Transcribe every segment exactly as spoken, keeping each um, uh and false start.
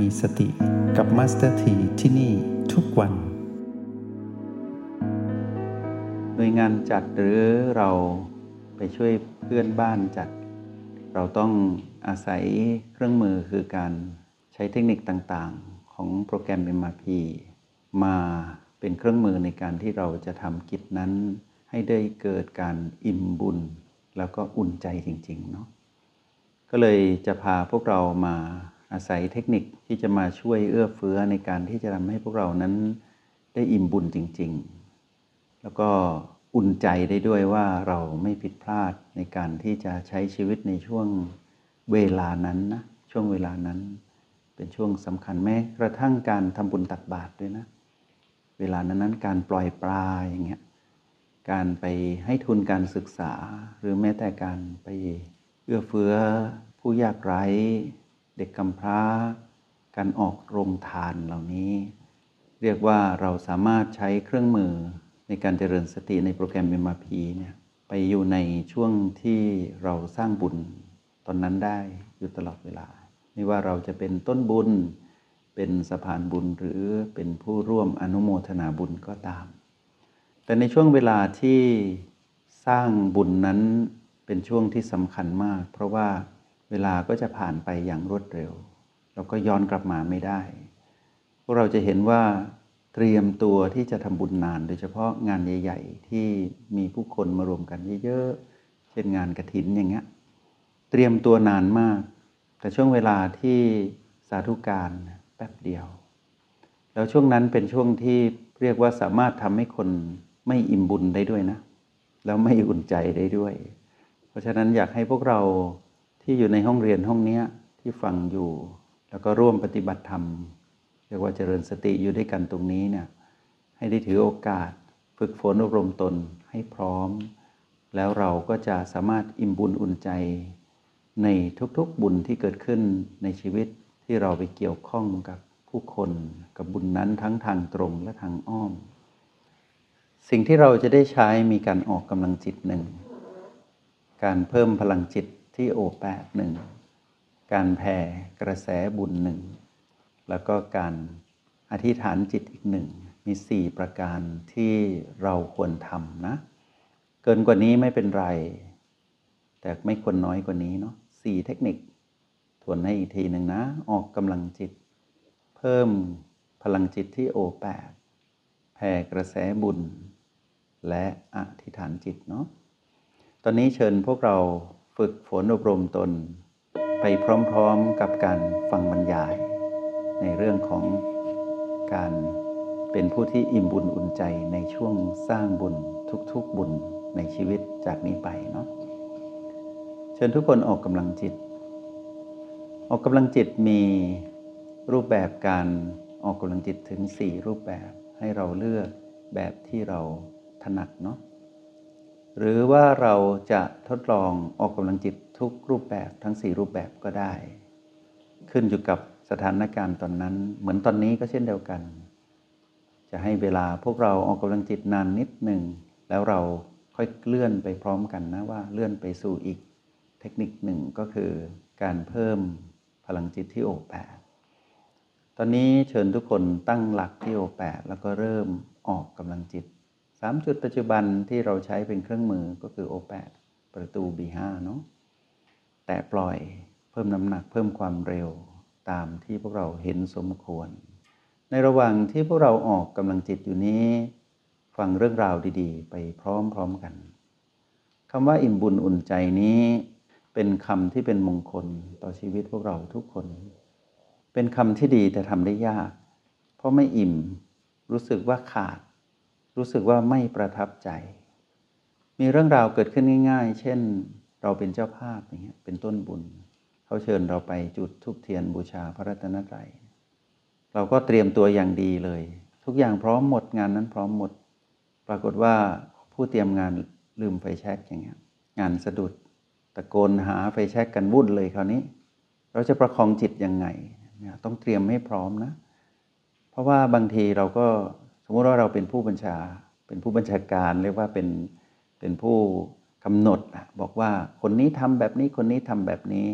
มีสติกับมาสเตอร์ทีที่นี่ทุกวันหน่วยงานจัดหรือเราไปช่วยเพื่อนบ้านจัดเราต้องอาศัยเครื่องมือคือการใช้เทคนิคต่างๆของโปรแกรม เอ็ม อาร์ พี มาเป็นเครื่องมือในการที่เราจะทำกิจนั้นให้ได้เกิดการอิ่มบุญแล้วก็อุ่นใจจริงๆเนาะก็เลยจะพาพวกเรามาอาศัยเทคนิคที่จะมาช่วยเอื้อเฟื้อในการที่จะทำให้พวกเรานั้นได้อิ่มบุญจริงๆแล้วก็อุ่นใจได้ด้วยว่าเราไม่ผิดพลาดในการที่จะใช้ชีวิตในช่วงเวลานั้นนะช่วงเวลานั้นเป็นช่วงสำคัญแม้กระทั่งการทำบุญตักบาตรด้วยนะเวลานั้นนั้นการปล่อยปลาอย่างเงี้ยการไปให้ทุนการศึกษาหรือแม้แต่การไปเอื้อเฟื้อผู้ยากไร้เด็กกำพร้าการออกโรงทานเหล่านี้เรียกว่าเราสามารถใช้เครื่องมือในการเจริญสติในโปรแกรม เอ็ม อาร์ พี เนี่ยไปอยู่ในช่วงที่เราสร้างบุญตอนนั้นได้อยู่ตลอดเวลาไม่ว่าเราจะเป็นต้นบุญเป็นสะพานบุญหรือเป็นผู้ร่วมอนุโมทนาบุญก็ตามแต่ในช่วงเวลาที่สร้างบุญนั้นเป็นช่วงที่สำคัญมากเพราะว่าเวลาก็จะผ่านไปอย่างรวดเร็วเราก็ย้อนกลับมาไม่ได้พวกเราจะเห็นว่าเตรียมตัวที่จะทำบุญนานโดยเฉพาะงานใหญ่ๆที่มีผู้คนมารวมกันเยอะๆเช่นงานกฐินอย่างเงี้ยเตรียมตัวนานมากแต่ช่วงเวลาที่สาธุการแป๊บเดียวแล้วช่วงนั้นเป็นช่วงที่เรียกว่าสามารถทำให้คนไม่อิ่มบุญได้ด้วยนะแล้วไม่อุ่นใจได้ด้วยเพราะฉะนั้นอยากให้พวกเราที่อยู่ในห้องเรียนห้องนี้ที่ฟังอยู่แล้วก็ร่วมปฏิบัติธรรมเรียกว่าเจริญสติอยู่ด้วยกันตรงนี้เนี่ยให้ได้ถือโอกาสฝึกฝนอบรมตนให้พร้อมแล้วเราก็จะสามารถอิ่มบุญอุ่นใจในทุกๆบุญที่เกิดขึ้นในชีวิตที่เราไปเกี่ยวข้องกับผู้คนกับบุญนั้นทั้งทางตรงและทางอ้อมสิ่งที่เราจะได้ใช้มีการออกกำลังจิตหนึ่งการเพิ่มพลังจิตที่โอแปดหนึ่งการแผ่กระแสบุญหนึ่งแล้วก็การอธิษฐานจิตอีกหนึ่งมีสี่ประการที่เราควรทำนะเกินกว่านี้ไม่เป็นไรแต่ไม่ควรน้อยกว่านี้เนาะสี่เทคนิคทวนให้อีกทีหนึ่งนะออกกำลังจิตเพิ่มพลังจิตที่โอแปดแผ่กระแสบุญและอธิษฐานจิตเนาะตอนนี้เชิญพวกเราฝึกฝนอบรมตนไปพร้อมๆกับการฟังบรรยายในเรื่องของการเป็นผู้ที่อิ่มบุญอุ่นใจในช่วงสร้างบุญทุกๆบุญในชีวิตจากนี้ไปเนาะเชิญทุกคนออกกำลังจิตออกกำลังจิตมีรูปแบบการออกกำลังจิตถึงสี่รูปแบบให้เราเลือกแบบที่เราถนัดเนาะหรือว่าเราจะทดลองออกกำลังจิตทุกรูปแบบทั้งสี่รูปแบบก็ได้ขึ้นอยู่กับสถานการณ์ตอนนั้นเหมือนตอนนี้ก็เช่นเดียวกันจะให้เวลาพวกเราออกกำลังจิตนานนิดหนึ่งแล้วเราค่อยเลื่อนไปพร้อมกันนะว่าเลื่อนไปสู่อีกเทคนิคหนึ่งก็คือการเพิ่มพลังจิตที่โอแปดตอนนี้เชิญทุกคนตั้งหลักที่โอแปดแล้วก็เริ่มออกกำลังจิตสามจุดปัจจุบันที่เราใช้เป็นเครื่องมือก็คือโอแปดประตู บี ห้า เนาะแตะปล่อยเพิ่มน้ำหนักเพิ่มความเร็วตามที่พวกเราเห็นสมควรในระหว่างที่พวกเราออกกำลังจิตอยู่นี้ฟังเรื่องราวดีๆไปพร้อมๆกันคำว่าอิ่มบุญอุ่นใจนี้เป็นคำที่เป็นมงคลต่อชีวิตพวกเราทุกคนเป็นคำที่ดีแต่ทำได้ยากเพราะไม่อิ่มรู้สึกว่าขาดรู้สึกว่าไม่ประทับใจมีเรื่องราวเกิดขึ้นง่ายๆเช่นเราเป็นเจ้าภาพอย่างเงี้ยเป็นต้นบุญเขาเชิญเราไปจุดธูปเทียนบูชาพระรัตนตรัยเราก็เตรียมตัวอย่างดีเลยทุกอย่างพร้อมหมดงานนั้นพร้อมหมดปรากฏว่าผู้เตรียมงานลืมไฟแช็กอย่างเงี้ยงานสะดุดตะโกนหาไฟแช็กกันวุ่นเลยคราวนี้เราจะประคองจิตยังไงเนี่ยต้องเตรียมให้พร้อมนะเพราะว่าบางทีเราก็สมมติว่าเราเป็นผู้บัญชาเป็นผู้บัญชาการเรียกว่าเป็นเป็นผู้กำหนดบอกว่าคนนี้ทำแบบนี้คนนี้ทำแบบนี้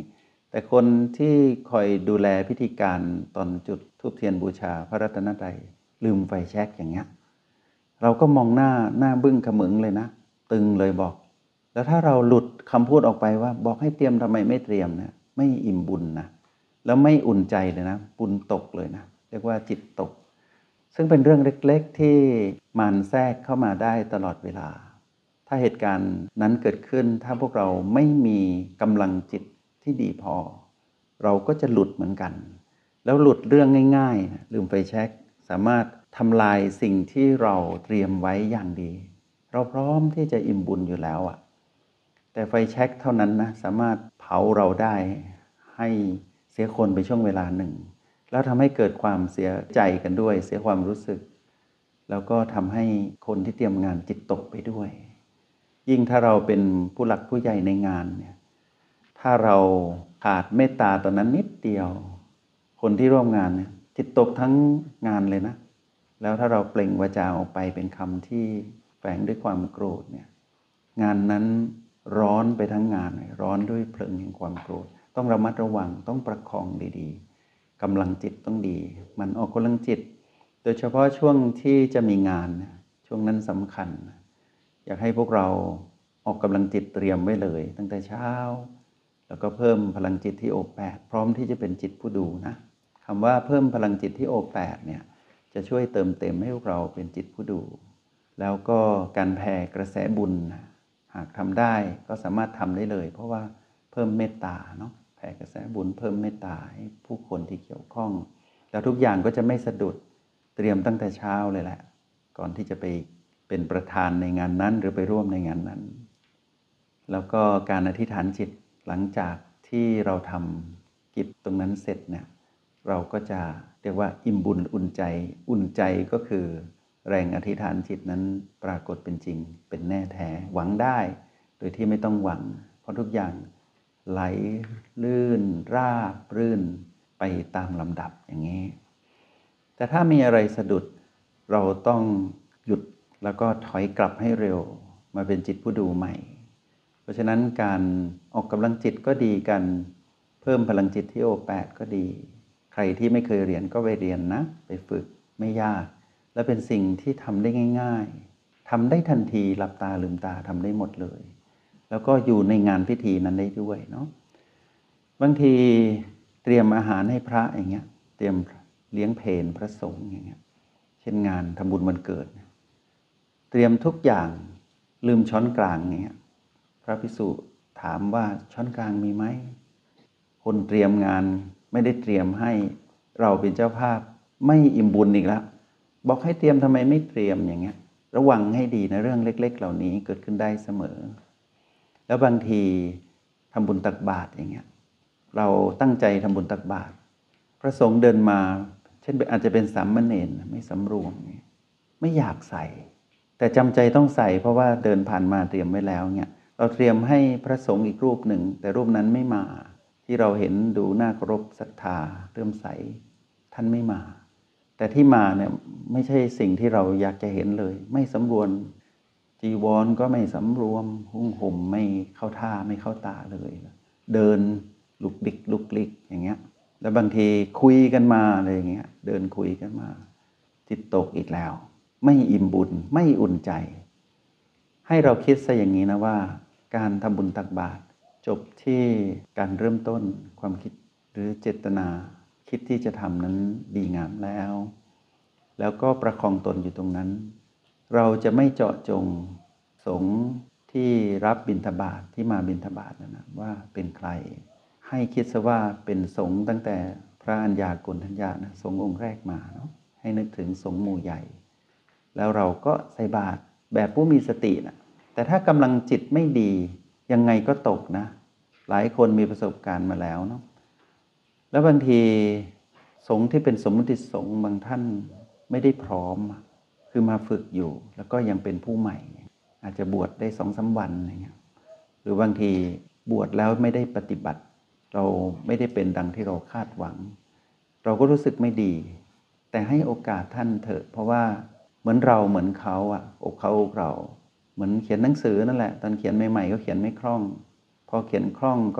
แต่คนที่คอยดูแลพิธีการตอนจุดธูปเทียนบูชาพระรัตนตรัยลืมไฟแช็กอย่างเงี้ยเราก็มองหน้าหน้าบึ้งขมึงเลยนะตึงเลยบอกแล้วถ้าเราหลุดคำพูดออกไปว่าบอกให้เตรียมทำไมไม่เตรียมเนี่ยไม่อิ่มบุญนะแล้วไม่อุ่นใจเลยนะบุญตกเลยนะเรียกว่าจิตตกซึ่งเป็นเรื่องเล็กๆที่มารแทรกเข้ามาได้ตลอดเวลาถ้าเหตุการณ์นั้นเกิดขึ้นถ้าพวกเราไม่มีกำลังจิตที่ดีพอเราก็จะหลุดเหมือนกันแล้วหลุดเรื่องง่ายๆลืมไฟแช็กสามารถทำลายสิ่งที่เราเตรียมไว้อย่างดีเราพร้อมที่จะอิ่มบุญอยู่แล้วอ่ะแต่ไฟแช็กเท่านั้นนะสามารถเผาเราได้ให้เสียคนไปช่วงเวลาหนึ่งแล้วทำให้เกิดความเสียใจกันด้วยเสียความรู้สึกแล้วก็ทำให้คนที่เตรียมงานจิตตกไปด้วยยิ่งถ้าเราเป็นผู้หลักผู้ใหญ่ในงานเนี่ยถ้าเราขาดเมตตาตอนนั้นนิดเดียวคนที่ร่วมงานเนี่ยจิตตกทั้งงานเลยนะแล้วถ้าเราเปล่งวาจาออกไปเป็นคำที่แฝงด้วยความโกรธเนี่ยงานนั้นร้อนไปทั้งงานร้อนด้วยเพลิงแห่งความโกรธต้องระมัดระวังต้องประคองดีๆกำลังจิตต้องดีมันออกกำลังจิตโดยเฉพาะช่วงที่จะมีงานช่วงนั้นสำคัญอยากให้พวกเราออกกำลังจิตเตรียมไว้เลยตั้งแต่เช้าแล้วก็เพิ่มพลังจิตที่โอแปดพร้อมที่จะเป็นจิตผู้ดูนะคำว่าเพิ่มพลังจิตที่โอแปดเนี่ยจะช่วยเติมเต็มให้พวกเราเป็นจิตผู้ดูแล้วก็การแผ่กระแสบุญหากทำได้ก็สามารถทำได้เลยเพราะว่าเพิ่มเมตตาเนาะแผ่กระแสบุญเพิ่มเมตตาให้ผู้คนที่เกี่ยวข้องแล้วทุกอย่างก็จะไม่สะดุดเตรียมตั้งแต่เช้าเลยแหละก่อนที่จะไปเป็นประธานในงานนั้นหรือไปร่วมในงานนั้นแล้วก็การอธิษฐานจิตหลังจากที่เราทำกิจตรงนั้นเสร็จเนี่ยเราก็จะเรียกว่าอิ่มบุญอุ่นใจอุ่นใจก็คือแรงอธิษฐานจิตนั้นปรากฏเป็นจริงเป็นแน่แท้หวังได้โดยที่ไม่ต้องหวังเพราะทุกอย่างไหลลื่นราบรื่นไปตามลำดับอย่างนี้แต่ถ้ามีอะไรสะดุดเราต้องหยุดแล้วก็ถอยกลับให้เร็วมาเป็นจิตผู้ดูใหม่เพราะฉะนั้นการออกกำลังจิตก็ดีกันเพิ่มพลังจิตที่โอแปดก็ดีใครที่ไม่เคยเรียนก็ไปเรียนนะไปฝึกไม่ยากและเป็นสิ่งที่ทำได้ง่ายๆทำได้ทันทีหลับตาลืมตาทำได้หมดเลยแล้วก็อยู่ในงานพิธีนั้นได้ด้วยเนาะบางทีเตรียมอาหารให้พระอย่างเงี้ยเตรียมเลี้ยงเพลพระสงฆ์อย่างเงี้ยเช่นงานทำบุญวันเกิดเตรียมทุกอย่างลืมช้อนกลางอย่างเงี้ยพระภิกษุถามว่าช้อนกลางมีไหมคนเตรียมงานไม่ได้เตรียมให้เราเป็นเจ้าภาพไม่อิ่มบุญอีกแล้วบอกให้เตรียมทำไมไม่เตรียมอย่างเงี้ยระวังให้ดีนะเรื่องเล็กๆเหล่านี้เกิดขึ้นได้เสมอแล้วบางทีทำบุญตักบาตรอย่างเงี้ยเราตั้งใจทำบุญตักบาตรพระสงฆ์เดินมาเช่นอาจจะเป็นสามเณรไม่สำรวมไม่อยากใส่แต่จำใจต้องใส่เพราะว่าเดินผ่านมาเตรียมไว้แล้วเนี่ยเราเตรียมให้พระสงฆ์อีกรูปหนึ่งแต่รูปนั้นไม่มาที่เราเห็นดูน่าเคารพศรัทธาเลื่อมใสท่านไม่มาแต่ที่มาเนี่ยไม่ใช่สิ่งที่เราอยากจะเห็นเลยไม่สำรวมจีวรก็ไม่สำรวมหุ้มห่มไม่เข้าท่าไม่เข้าตาเลยเดินลุกดิกลุกลิกอย่างเงี้ยแล้วบางทีคุยกันมาอะไรอย่างเงี้ยเดินคุยกันมาจิตตกอีกแล้วไม่อิ่มบุญไม่อุ่นใจให้เราคิดซะอย่างนี้นะว่าการทำบุญตักบาตรจบที่การเริ่มต้นความคิดหรือเจตนาคิดที่จะทำนั้นดีงามแล้วแล้วก็ประคองตนอยู่ตรงนั้นเราจะไม่เจาะจงสงฆ์ที่รับบิณฑบาตที่มาบิณฑบาตนะนะว่าเป็นใครให้คิดซะว่าเป็นสงฆ์ตั้งแต่พระอัญญาโกณฑัญญานะสงฆ์องค์แรกมาเนาะให้นึกถึงสงฆ์หมู่ใหญ่แล้วเราก็ใส่บาตรแบบผู้มีสตินะแต่ถ้ากำลังจิตไม่ดียังไงก็ตกนะหลายคนมีประสบการณ์มาแล้วเนาะแล้วบางทีสงฆ์ที่เป็นสมมุติสงฆ์บางท่านไม่ได้พร้อมคือมาฝึกอยู่แล้วก็ยังเป็นผู้ใหม่อาจจะบวชได้สองสามวันอะไรเงี้ยหรือบางทีบวชแล้วไม่ได้ปฏิบัติเราไม่ได้เป็นดังที่เราคาดหวังเราก็รู้สึกไม่ดีแต่ให้โอกาสท่านเถอะเพราะว่าเหมือนเราเหมือนเขาอ่ะอกเขาอกเราเหมือนเขียนหนังสือนั่นแหละตอนเขียนใหม่ๆก็เขียนไม่คล่องพอเขียนคล่องก็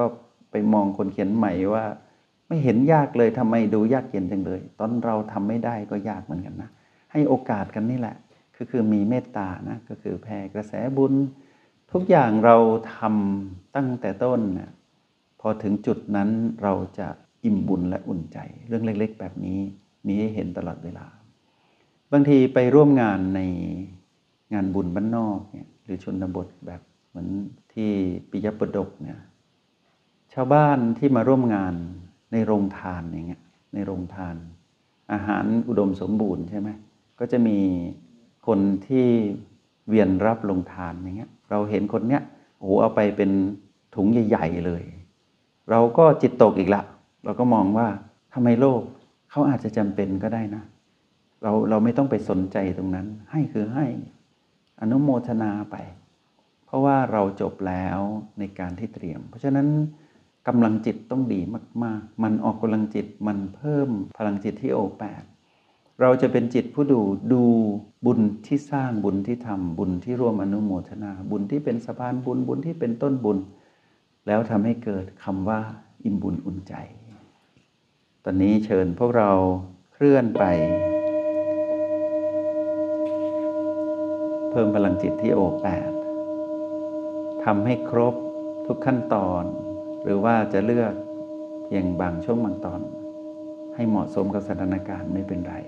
ไปมองคนเขียนใหม่ว่าไม่เห็นยากเลยทำไมดูยากเย็นจังเลยตอนเราทำไม่ได้ก็ยากเหมือนกันนะให้โอกาสกันนี่แหละคือคือมีเมตตานะก็คือแผ่กระแสบุญทุกอย่างเราทำตั้งแต่ต้นนะพอถึงจุดนั้นเราจะอิ่มบุญและอุ่นใจเรื่องเล็กๆแบบนี้มีให้เห็นตลอดเวลาบางทีไปร่วมงานในงานบุญบ้านนอกเนี่ยหรือชนบทแบบเหมือนที่ปิยประดกเนี่ยชาวบ้านที่มาร่วมงานในโรงทานอย่างเงี้ยในโรงทานอาหารอุดมสมบูรณ์ใช่ไหมก็จะมีคนที่เวียนรับลงทานอย่างเงี้ยเราเห็นคนเนี้ยโอ้โหเอาไปเป็นถุงใหญ่ๆเลยเราก็จิตตกอีกละเราก็มองว่าทำไมโลกเขาอาจจะจำเป็นก็ได้นะเราเราไม่ต้องไปสนใจตรงนั้นให้คือให้อนุโมทนาไปเพราะว่าเราจบแล้วในการที่เตรียมเพราะฉะนั้นกำลังจิตต้องดีมากๆมันออกกำลังจิตมันเพิ่มพลังจิตที่โอแปดเราจะเป็นจิตผู้ดูดูบุญที่สร้างบุญที่ทำบุญที่ร่วมอนุโมทนาบุญที่เป็นสะพานบุญบุญที่เป็นต้นบุญแล้วทำให้เกิดคำว่าอิ่มบุญอุ่นใจตอนนี้เชิญพวกเราเคลื่อนไปเพิ่มพลังจิตที่โอแปดทำให้ครบทุกขั้นตอนหรือว่าจะเลือกเพียงบางช่วงบางตอนให้เหมาะสมกับสถานการณ์ไม่เป็นไร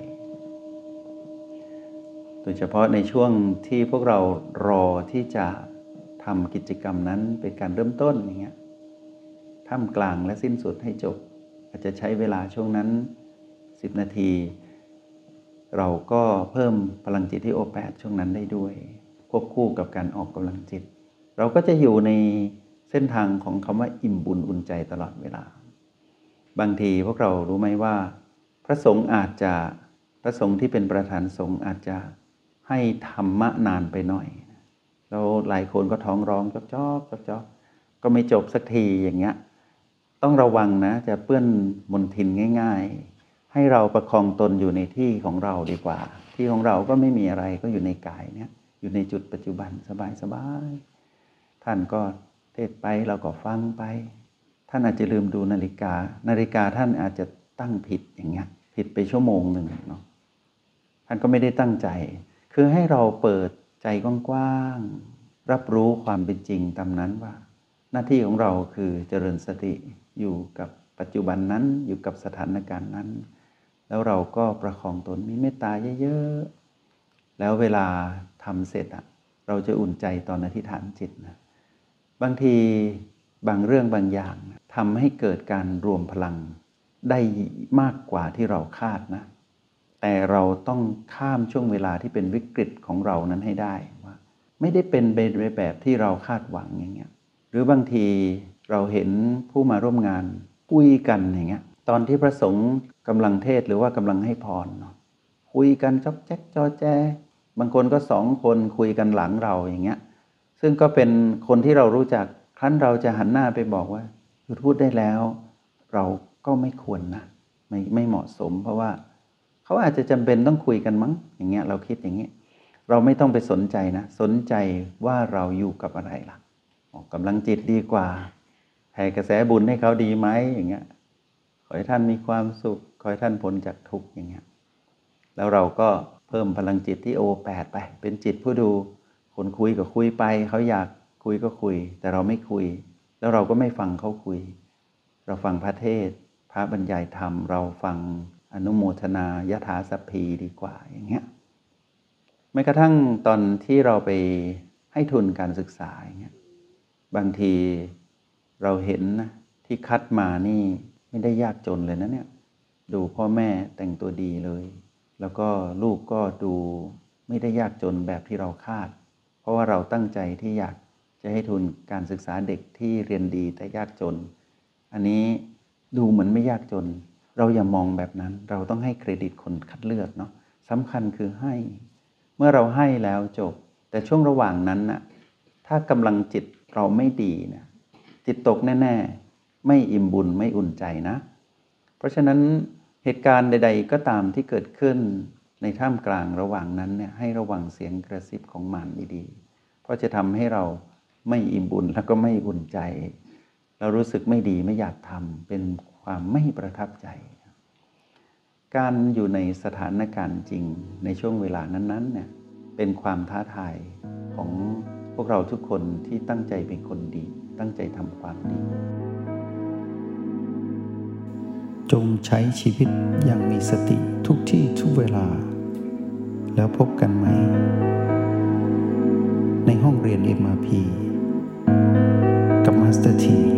โดยเฉพาะในช่วงที่พวกเรารอที่จะทำกิจกรรมนั้นเป็นการเริ่มต้นอย่างเงี้ยท่ามกลางและสิ้นสุดให้จบอาจจะใช้เวลาช่วงนั้นสิบนาทีเราก็เพิ่มพลังจิตที่โอแปดช่วงนั้นได้ด้วยควบคู่กับการออกกำลังจิตเราก็จะอยู่ในเส้นทางของคำว่าอิ่มบุญอุ่นใจตลอดเวลาบางทีพวกเรารู้ไหมว่าพระสงฆ์อาจจะพระสงฆ์ที่เป็นประธานสงฆ์อาจจะให้ธรรมะนานไปหน่อยแล้วหลายคนก็ท้องร้องจ๊อกจ๊อกจ๊อกจ๊อกก็ไม่จบสักทีอย่างเงี้ยต้องระวังนะจะเปื้อนมลทินง่ายๆให้เราประคองตนอยู่ในที่ของเราดีกว่าที่ของเราก็ไม่มีอะไรก็อยู่ในกายเนี่ยอยู่ในจุดปัจจุบันสบายๆท่านก็เทศไปเราก็ฟังไปท่านอาจจะลืมดูนาฬิกานาฬิกาท่านอาจจะตั้งผิดอย่างเงี้ยผิดไปชั่วโมงหนึ่งเนาะท่านก็ไม่ได้ตั้งใจคือให้เราเปิดใจกว้างๆรับรู้ความเป็นจริงตามนั้นว่าหน้าที่ของเราคือเจริญสติอยู่กับปัจจุบันนั้นอยู่กับสถานการณ์นั้นแล้วเราก็ประคองตนมีเมตตาเยอะๆแล้วเวลาทำเสร็จอะเราจะอุ่นใจตอนอธิษฐานจิตนะบางทีบางเรื่องบางอย่างทำให้เกิดการรวมพลังได้มากกว่าที่เราคาดนะแต่เราต้องข้ามช่วงเวลาที่เป็นวิกฤตของเรานั้นให้ได้ว่าไม่ได้เป็นไปในแบบที่เราคาดหวังอย่างเงี้ยหรือบางทีเราเห็นผู้มาร่วมงานคุยกันอย่างเงี้ยตอนที่พระสงฆ์กำลังเทศหรือว่ากำลังให้พรเนาะคุยกันจ๊อกแจ๊กจอแจบางคนก็สองคนคุยกันหลังเราอย่างเงี้ยซึ่งก็เป็นคนที่เรารู้จักครั้นเราจะหันหน้าไปบอกว่าหยุดพูดได้แล้วเราก็ไม่ควรนะไม่ไม่เหมาะสมเพราะว่าเขาอาจจะจำเป็นต้องคุยกันมั้งอย่างเงี้ยเราคิดอย่างเงี้ยเราไม่ต้องไปสนใจนะสนใจว่าเราอยู่กับอะไรล่ะออกกำลังจิตดีกว่าแผ่กระแสบุญให้เขาดีไหมอย่างเงี้ยขอให้ท่านมีความสุขขอให้ท่านพ้นจากทุกข์อย่างเงี้ยแล้วเราก็เพิ่มพลังจิตที่โอแปดไปเป็นจิตผู้ดูคนคุยก็คุยไปเขาอยากคุยก็คุยแต่เราไม่คุยแล้วเราก็ไม่ฟังเขาคุยเราฟังพระเทศน์พระบรรยายธรรมเราฟังอนุโมทนายถาสัพพีดีกว่าอย่างเงี้ยแม้กระทั่งตอนที่เราไปให้ทุนการศึกษาอย่างเงี้ยบางทีเราเห็นนะที่คัดมานี่ไม่ได้ยากจนเลยนะเนี่ยดูพ่อแม่แต่งตัวดีเลยแล้วก็ลูกก็ดูไม่ได้ยากจนแบบที่เราคาดเพราะว่าเราตั้งใจที่อยากจะให้ทุนการศึกษาเด็กที่เรียนดีแต่ยากจนอันนี้ดูเหมือนไม่ยากจนเราอย่ามองแบบนั้นเราต้องให้เครดิตคนคัดเลือกเนาะสำคัญคือให้เมื่อเราให้แล้วจบแต่ช่วงระหว่างนั้นน่ะถ้ากำลังจิตเราไม่ดีนะจิตตกแน่ๆไม่อิ่มบุญไม่อุ่นใจนะเพราะฉะนั้นเหตุการณ์ใดๆก็ตามที่เกิดขึ้นในท่ามกลางระหว่างนั้นเนี่ยให้ระวังเสียงกระซิบของมารดีๆเพราะจะทำให้เราไม่อิ่มบุญแล้วก็ไม่อุ่นใจแล้วรู้สึกไม่ดีไม่อยากทำเป็นความไม่ประทับใจการอยู่ในสถานการณ์จริงในช่วงเวลานั้นๆเนี่ยเป็นความท้าทายของพวกเราทุกคนที่ตั้งใจเป็นคนดีตั้งใจทำความดีจงใช้ชีวิตอย่างมีสติทุกที่ทุกเวลาแล้วพบกันไหมในห้องเรียน เอ็ม อาร์ พี กับมาสเตอร์ที